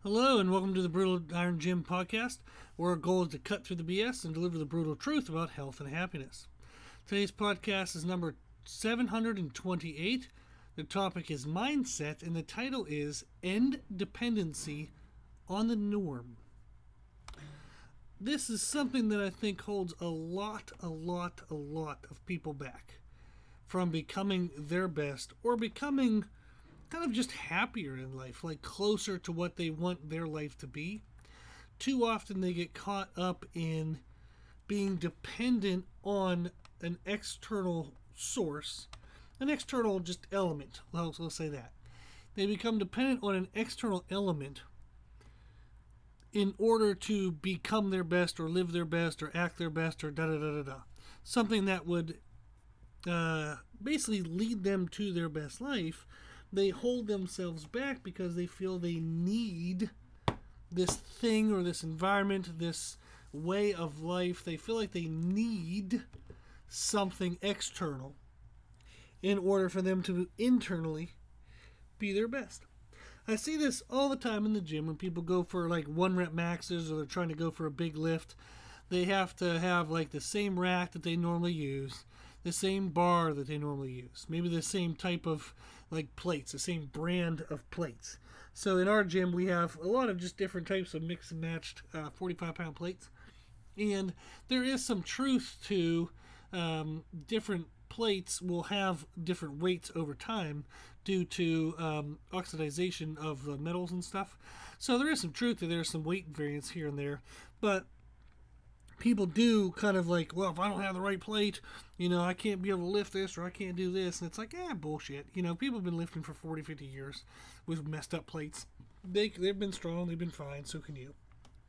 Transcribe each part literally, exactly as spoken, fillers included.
Hello, and welcome to the Brutal Iron Gym podcast, where our goal is to cut through the B S and deliver the brutal truth about health and happiness. Today's podcast is number seven hundred twenty-eight. The topic is mindset, and the title is End Dependency on the Norm. This is something that I think holds a lot, a lot, a lot of people back from becoming their best or becoming kind of just happier in life, like closer to what they want their life to be. Too often they get caught up in being dependent on an external source, an external just element. Let's, let's say that. They become dependent on an external element in order to become their best or live their best or act their best or da da da da da. Something that would uh, basically lead them to their best life. They hold themselves back because they feel they need this thing or this environment, this way of life. They feel like they need something external in order for them to internally be their best. I see this all the time in the gym when people go for like one rep maxes or they're trying to go for a big lift. They have to have like the same rack that they normally use, the same bar that they normally use, maybe the same type of like plates, the same brand of plates. So in our gym we have a lot of just different types of mix and matched uh, forty-five pound plates, and there is some truth to um, different plates will have different weights over time due to um, oxidization of the metals and stuff. So there is some truth to there's some weight variance here and there, but people do kind of like, well, if I don't have the right plate, you know, I can't be able to lift this or I can't do this. And it's like, eh, bullshit. You know, people have been lifting for forty, fifty years with messed up plates. They, they've been strong. They've been fine. So can you.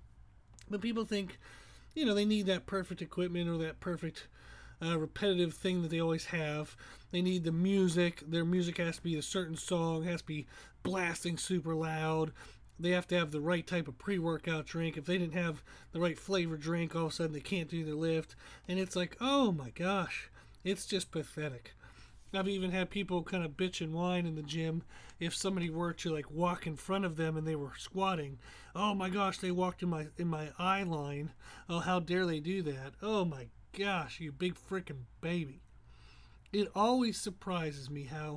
But people think, you know, they need that perfect equipment or that perfect uh, repetitive thing that they always have. They need the music. Their music has to be a certain song, has to be blasting super loud. They have to have the right type of pre-workout drink. If they didn't have the right flavor drink, all of a sudden they can't do their lift. And it's like, oh my gosh, it's just pathetic. I've even had people kind of bitch and whine in the gym if somebody were to like walk in front of them and they were squatting. Oh my gosh, they walked in my in my eye line. Oh, how dare they do that? Oh my gosh, you big freaking baby. It always surprises me how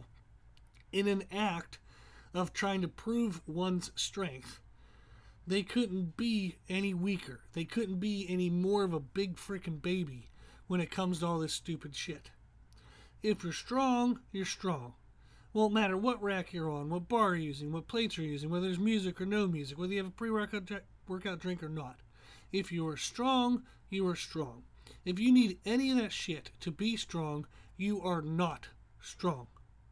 in an act of trying to prove one's strength, they couldn't be any weaker. They couldn't be any more of a big freaking baby when it comes to all this stupid shit. If you're strong, you're strong. Won't matter what rack you're on, what bar you're using, what plates you're using, whether there's music or no music, whether you have a pre-workout workout drink or not. If you are strong, you are strong. If you need any of that shit to be strong, you are not strong.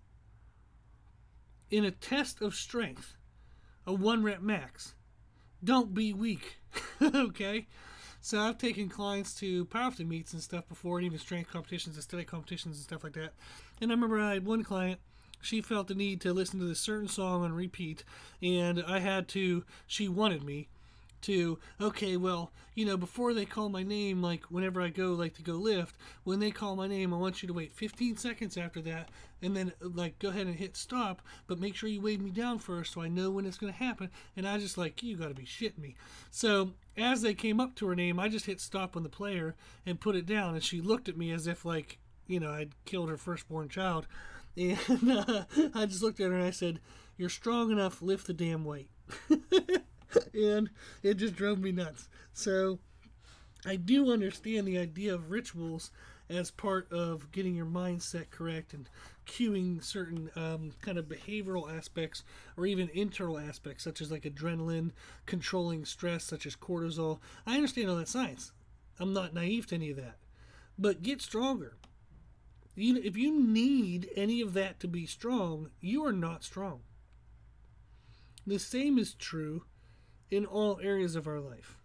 In a test of strength, a one rep max, don't be weak. Okay? So I've taken clients to powerlifting meets and stuff before, and even strength competitions and aesthetic competitions and stuff like that. And I remember I had one client, she felt the need to listen to this certain song on repeat, and I had to, she wanted me to, okay, well, you know, before they call my name, like whenever I go like to go lift, when they call my name, I want you to wait fifteen seconds after that and then like go ahead and hit stop, but make sure you wave me down first so I know when it's going to happen. And I just like, you got to be shitting me. So as they came up to her name, I just hit stop on the player and put it down, and she looked at me as if like, you know, I'd killed her firstborn child. And uh, I just looked at her and I said, you're strong enough, lift the damn weight. And it just drove me nuts. So I do understand the idea of rituals as part of getting your mindset correct and cueing certain um, kind of behavioral aspects or even internal aspects such as like adrenaline, controlling stress such as cortisol. I understand all that science. I'm not naive to any of that. But get stronger. You, if you need any of that to be strong, you are not strong. The same is true in all areas of our life.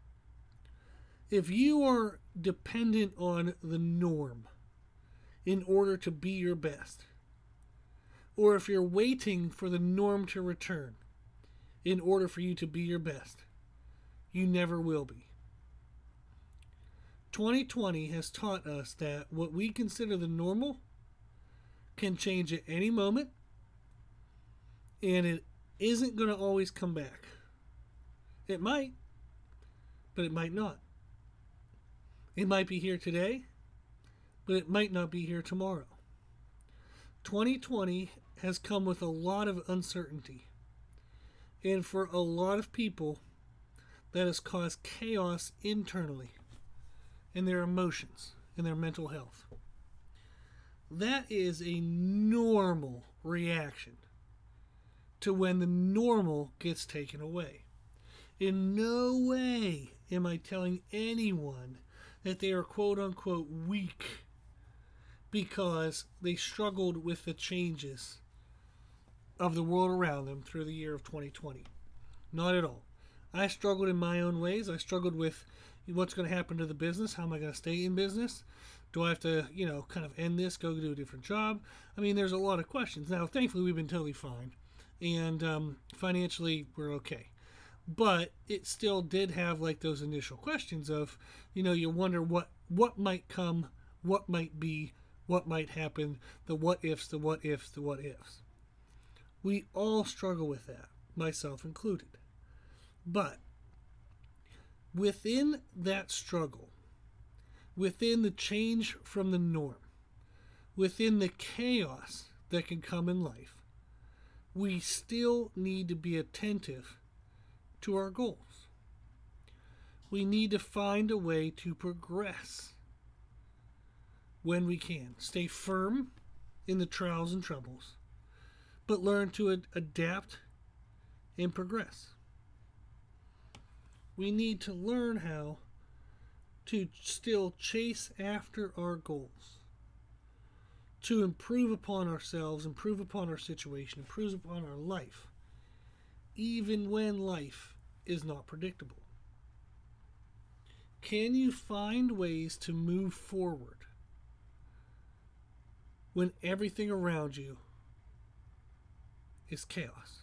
If you are dependent on the norm in order to be your best, or if you're waiting for the norm to return in order for you to be your best, you never will be. twenty twenty has taught us that what we consider the normal can change at any moment, and it isn't going to always come back. It might, but it might not. It might be here today, but it might not be here tomorrow. twenty twenty has come with a lot of uncertainty. And for a lot of people, that has caused chaos internally in their emotions, in their mental health. That is a normal reaction to when the normal gets taken away. In no way am I telling anyone that they are quote unquote weak because they struggled with the changes of the world around them through the year of twenty twenty. Not at all. I struggled in my own ways. I struggled with what's going to happen to the business. How am I going to stay in business? Do I have to, you know, kind of end this, go do a different job? I mean, there's a lot of questions. Now, thankfully, we've been totally fine. And um, financially, we're okay. But it still did have like those initial questions of, you know, you wonder what, what might come, what might be, what might happen, the what ifs, the what ifs, the what ifs. We all struggle with that, myself included. But within that struggle, within the change from the norm, within the chaos that can come in life, we still need to be attentive to our goals. We need to find a way to progress when we can. Stay firm in the trials and troubles, but learn to ad- adapt and progress. We need to learn how to still chase after our goals, to improve upon ourselves, improve upon our situation, improve upon our life, even when life is not predictable. Can you find ways to move forward when everything around you is chaos?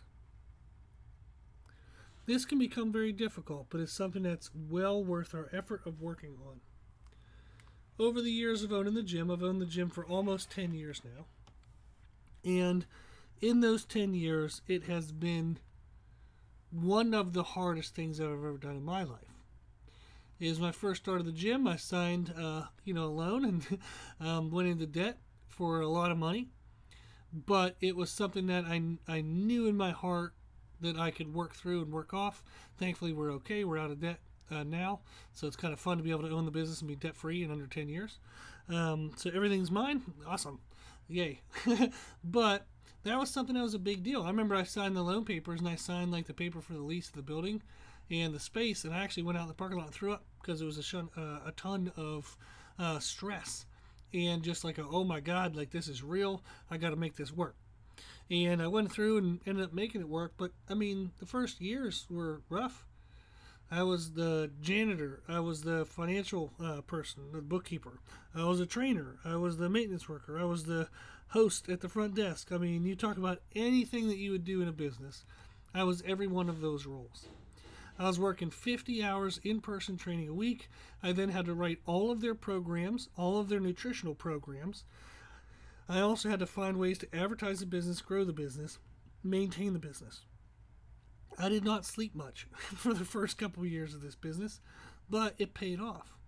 This can become very difficult, but it's something that's well worth our effort of working on. Over the years of owning the gym, I've owned the gym for almost ten years now. And in those ten years, it has been one of the hardest things I've ever done in my life. Is when I first started the gym, I signed, uh, you know, a loan and um, went into debt for a lot of money. But it was something that I, I knew in my heart that I could work through and work off. Thankfully, we're okay. We're out of debt uh, now. So it's kind of fun to be able to own the business and be debt-free in under ten years. Um, so everything's mine. Awesome. Yay. But that was something that was a big deal. I remember I signed the loan papers and I signed like the paper for the lease of the building and the space. And I actually went out in the parking lot and threw up because it was a, shun, uh, a ton of uh, stress. And just like, a, oh my God, like this is real. I got to make this work. And I went through and ended up making it work. But, I mean, the first years were rough. I was the janitor. I was the financial uh, person, the bookkeeper. I was a trainer. I was the maintenance worker. I was the host at the front desk. I mean, you talk about anything that you would do in a business. I was every one of those roles. I was working fifty hours in-person training a week. I then had to write all of their programs, all of their nutritional programs. I also had to find ways to advertise the business, grow the business, maintain the business. I did not sleep much for the first couple of years of this business, but it paid off.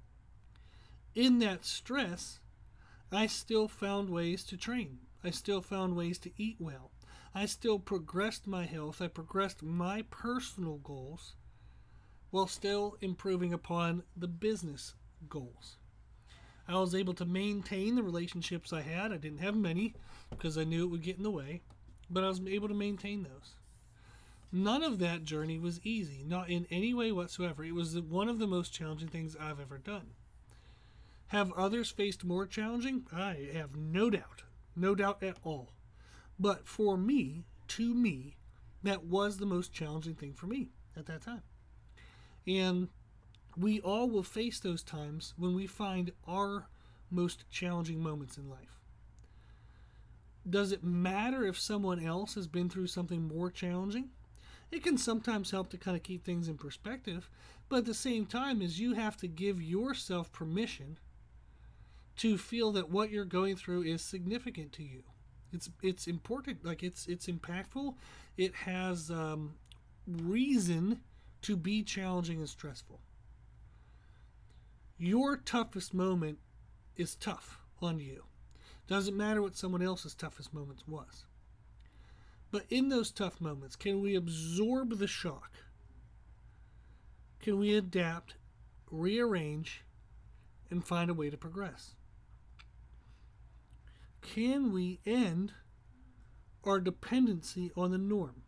In that stress, I still found ways to train. I still found ways to eat well. I still progressed my health. I progressed my personal goals while still improving upon the business goals. I was able to maintain the relationships I had. I didn't have many because I knew it would get in the way, but I was able to maintain those. None of that journey was easy, not in any way whatsoever. It was one of the most challenging things I've ever done. Have others faced more challenging? I have no doubt. No doubt at all. But for me, to me, that was the most challenging thing for me at that time. And we all will face those times when we find our most challenging moments in life. Does it matter if someone else has been through something more challenging? It can sometimes help to kind of keep things in perspective, but at the same time is you have to give yourself permission to feel that what you're going through is significant to you. It's it's important, like it's it's impactful. It has um, reason to be challenging and stressful. Your toughest moment is tough on you. Doesn't matter what someone else's toughest moments was. But in those tough moments, can we absorb the shock? Can we adapt, rearrange, and find a way to progress? Can we end our dependency on the norm?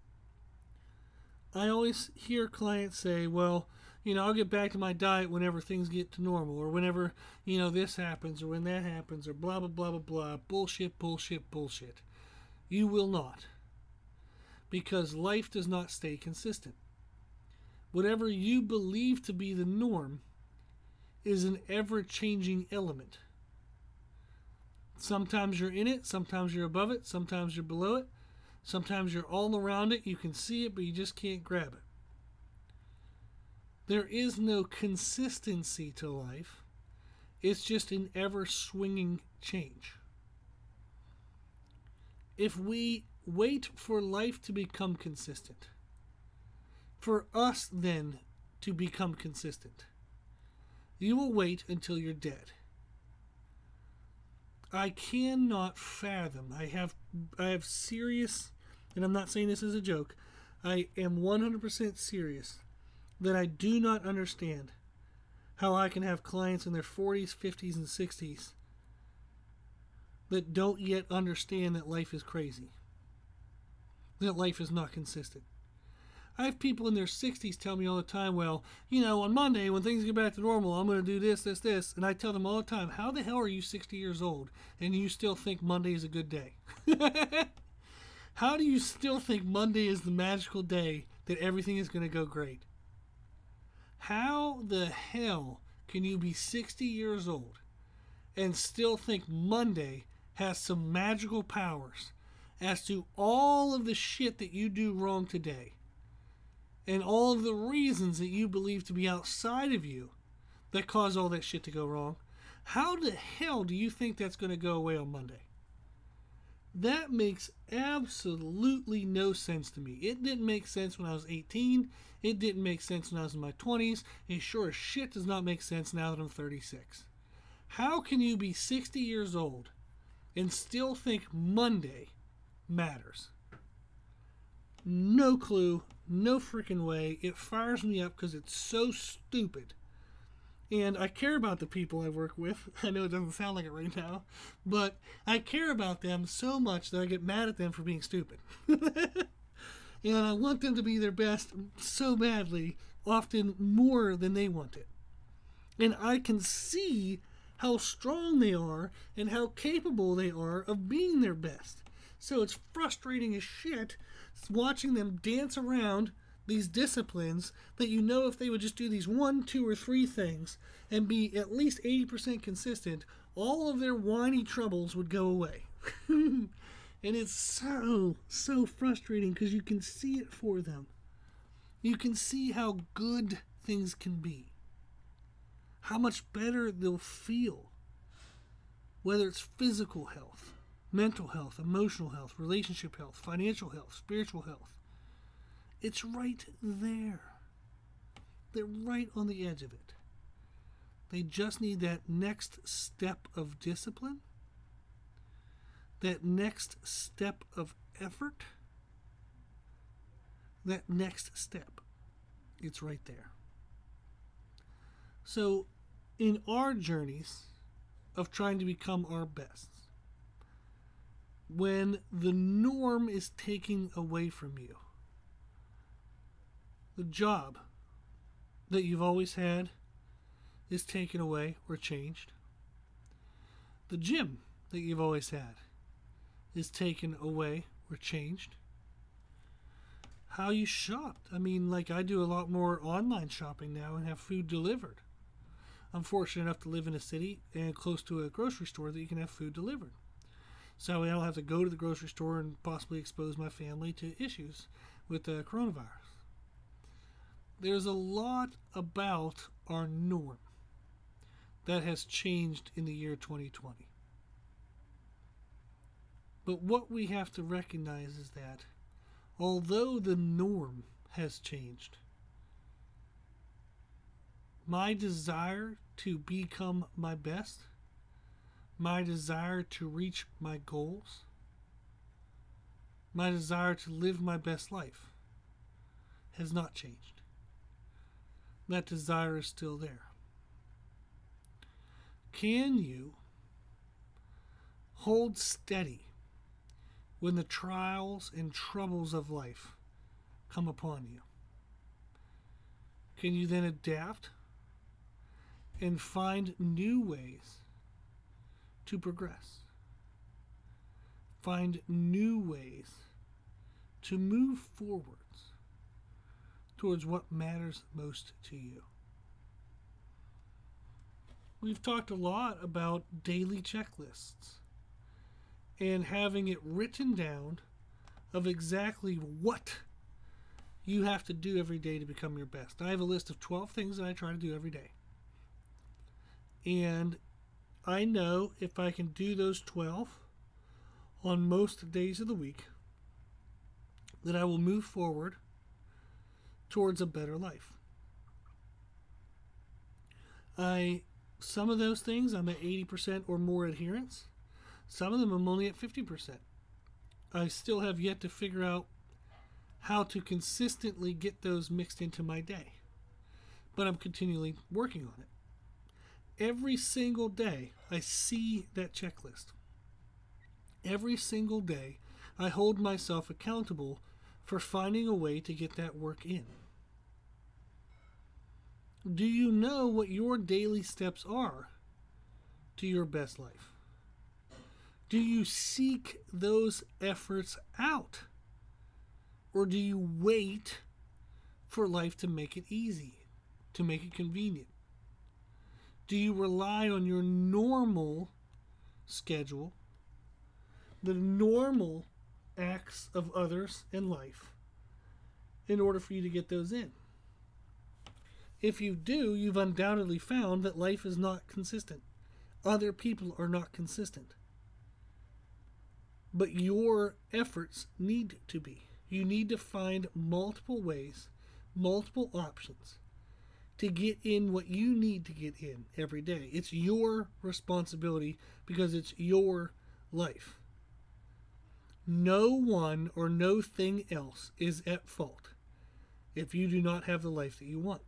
I always hear clients say, well, you know, I'll get back to my diet whenever things get to normal, or whenever, you know, this happens, or when that happens, or blah, blah, blah, blah, blah. Bullshit, bullshit, bullshit. You will not. Because life does not stay consistent. Whatever you believe to be the norm is an ever-changing element. Sometimes you're in it, sometimes you're above it, sometimes you're below it, sometimes you're all around it, you can see it, but you just can't grab it. There is no consistency to life. It's just an ever-swinging change. If we wait for life to become consistent, for us then to become consistent, you will wait until you're dead. I cannot fathom. I have I have serious, and I'm not saying this as a joke, I am one hundred percent serious that I do not understand how I can have clients in their forties, fifties, and sixties that don't yet understand that life is crazy, that life is not consistent. I have people in their sixties tell me all the time, well, you know, on Monday when things get back to normal, I'm going to do this, this, this. And I tell them all the time, how the hell are you sixty years old and you still think Monday is a good day? How do you still think Monday is the magical day that everything is going to go great? How the hell can you be sixty years old and still think Monday has some magical powers as to all of the shit that you do wrong today? And all of the reasons that you believe to be outside of you that cause all that shit to go wrong, how the hell do you think that's going to go away on Monday? That makes absolutely no sense to me. It didn't make sense when I was eighteen. It didn't make sense when I was in my twenties. It sure as shit does not make sense now that I'm thirty-six. How can you be sixty years old and still think Monday matters? No clue. No freaking way. It fires me up because it's so stupid. And I care about the people I work with. I know it doesn't sound like it right now, but I care about them so much that I get mad at them for being stupid. And I want them to be their best so badly, often more than they want it. And I can see how strong they are and how capable they are of being their best. So it's frustrating as shit watching them dance around these disciplines that you know if they would just do these one, two, or three things and be at least eighty percent consistent, all of their whiny troubles would go away. And it's so, so frustrating because you can see it for them. You can see how good things can be. How much better they'll feel. Whether it's physical health, mental health, emotional health, relationship health, financial health, spiritual health. It's right there. They're right on the edge of it. They just need that next step of discipline, that next step of effort, that next step. It's right there. So, in our journeys of trying to become our best, when the norm is taken away from you, the job that you've always had is taken away or changed. The gym that you've always had is taken away or changed. How you shopped. I mean, like I do a lot more online shopping now and have food delivered. I'm fortunate enough to live in a city and close to a grocery store that you can have food delivered. So I don't have to go to the grocery store and possibly expose my family to issues with the coronavirus. There's a lot about our norm that has changed in the year twenty twenty. But what we have to recognize is that although the norm has changed, my desire to become my best, my desire to reach my goals, my desire to live my best life has not changed. That desire is still there. Can you hold steady when the trials and troubles of life come upon you? Can you then adapt and find new ways to progress? Find new ways to move forwards towards what matters most to you. We've talked a lot about daily checklists and having it written down of exactly what you have to do every day to become your best. I have a list of twelve things that I try to do every day. And I know if I can do those twelve on most days of the week, that I will move forward towards a better life. I some of those things I'm at eighty percent or more adherence. Some of them I'm only at fifty percent. I still have yet to figure out how to consistently get those mixed into my day. But I'm continually working on it. Every single day I see that checklist. Every single day I hold myself accountable for finding a way to get that work in. Do you know what your daily steps are to your best life? Do you seek those efforts out? Or do you wait for life to make it easy, to make it convenient? Do you rely on your normal schedule, the normal acts of others in life, in order for you to get those in? If you do, you've undoubtedly found that life is not consistent. Other people are not consistent. But your efforts need to be. You need to find multiple ways, multiple options to get in what you need to get in every day. It's your responsibility because it's your life. No one or no thing else is at fault if you do not have the life that you want.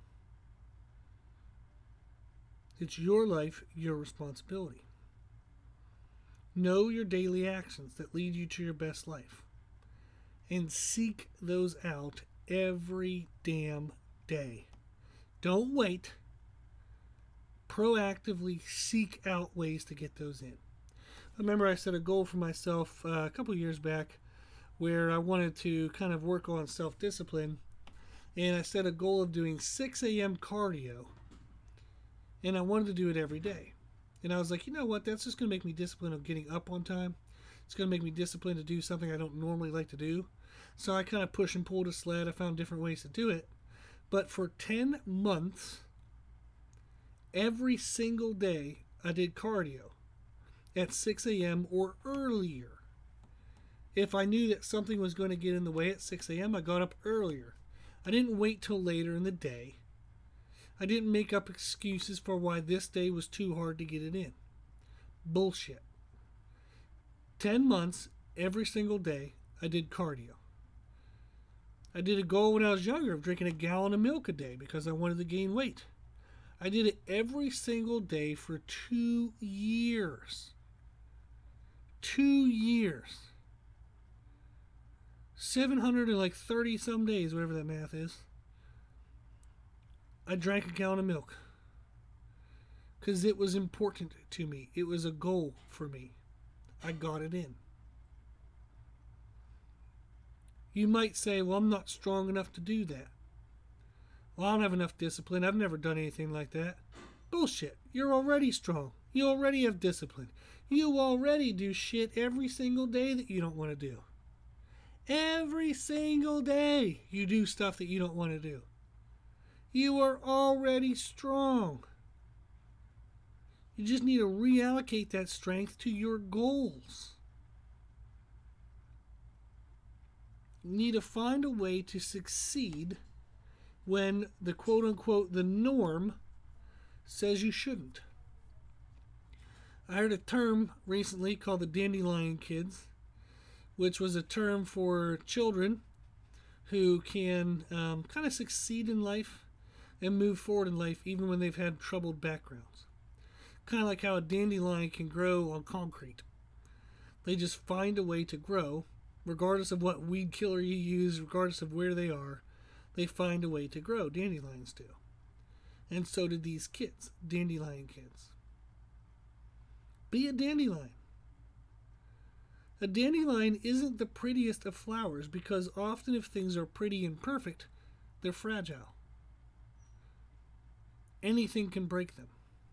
It's your life, your responsibility. Know your daily actions that lead you to your best life. And seek those out every damn day. Don't wait. Proactively seek out ways to get those in. I remember I set a goal for myself uh, a couple years back where I wanted to kind of work on self-discipline. And I set a goal of doing six a.m. cardio. And I wanted to do it every day. And I was like, you know what? That's just going to make me disciplined of getting up on time. It's going to make me disciplined to do something I don't normally like to do. So I kind of push and pulled a sled. I found different ways to do it. But for ten months, every single day, I did cardio at six a.m. or earlier. If I knew that something was going to get in the way at six a.m., I got up earlier. I didn't wait till later in the day. I didn't make up excuses for why this day was too hard to get it in. Bullshit. Ten months, every single day, I did cardio. I did a goal when I was younger of drinking a gallon of milk a day because I wanted to gain weight. I did it every single day for two years. Two years. seven hundred thirty some days, whatever that math is. I drank a gallon of milk. Because it was important to me. It was a goal for me. I got it in. You might say, well, I'm not strong enough to do that. Well, I don't have enough discipline. I've never done anything like that. Bullshit. You're already strong. You already have discipline. You already do shit every single day that you don't want to do. Every single day you do stuff that you don't want to do. You are already strong. You just need to reallocate that strength to your goals. You need to find a way to succeed when the quote unquote the norm says you shouldn't. I heard a term recently called the dandelion kids, which was a term for children who can um, kind of succeed in life and move forward in life even when they've had troubled backgrounds. Kind of like how a dandelion can grow on concrete. They just find a way to grow, regardless of what weed killer you use, regardless of where they are. They find a way to grow. Dandelions do. And so did these kids, dandelion kids. Be a dandelion. A dandelion isn't the prettiest of flowers because often if things are pretty and perfect, they're fragile. Anything can break them.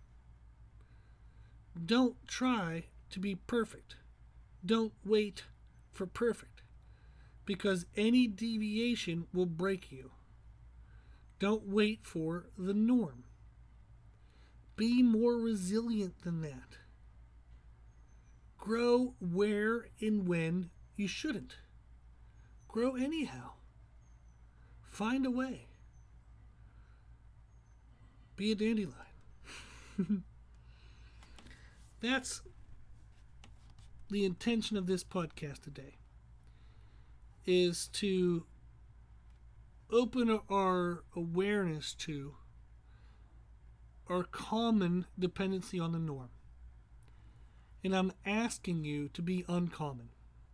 Don't try to be perfect. Don't wait for perfect because any deviation will break you. Don't wait for the norm. Be more resilient than that. Grow where and when you shouldn't. Grow anyhow. Find a way. Be a dandelion. That's the intention of this podcast today, is to open our awareness to our common dependency on the norm. And I'm asking you to be uncommon.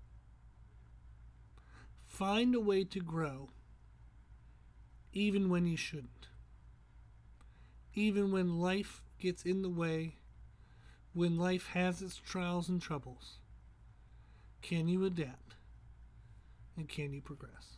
Find a way to grow even when you shouldn't. Even when life gets in the way, when life has its trials and troubles. Can you adapt? And can you progress?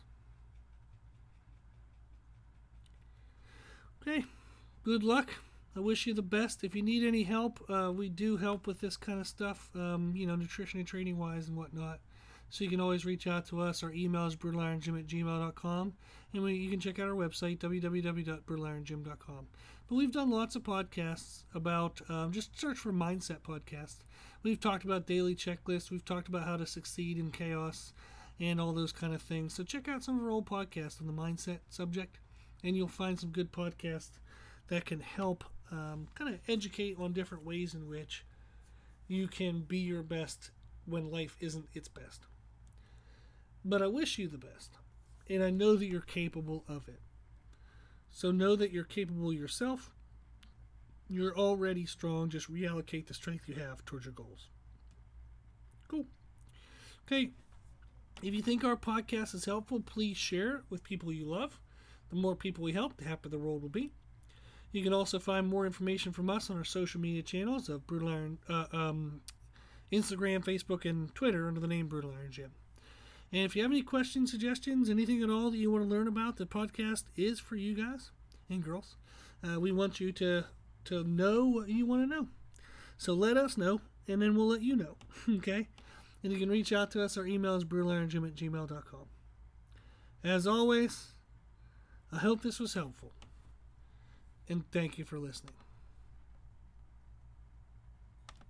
Okay, good luck. I wish you the best. If you need any help, uh, we do help with this kind of stuff, um, you know, nutrition and training wise and whatnot. So you can always reach out to us. Our email is brutal iron gym at gmail dot com. And we, you can check out our website, w w w dot brutal iron gym dot com. But we've done lots of podcasts about, um, just search for Mindset Podcast. We've talked about daily checklists. We've talked about how to succeed in chaos and all those kind of things. So check out some of our old podcasts on the mindset subject, and you'll find some good podcasts that can help um, kind of educate on different ways in which you can be your best when life isn't its best. But I wish you the best, and I know that you're capable of it. So know that you're capable yourself. You're already strong. Just reallocate the strength you have towards your goals. Cool. Okay. If you think our podcast is helpful, please share it with people you love. The more people we help, the happier the world will be. You can also find more information from us on our social media channels of Brutal Iron, uh, um, Instagram, Facebook, and Twitter under the name Brutal Iron Gym. And if you have any questions, suggestions, anything at all that you want to learn about, the podcast is for you guys and girls. Uh, we want you to, to know what you want to know. So let us know, and then we'll let you know. Okay? And you can reach out to us. Our email is brutal iron gym at gmail dot com. As always, I hope this was helpful. And thank you for listening.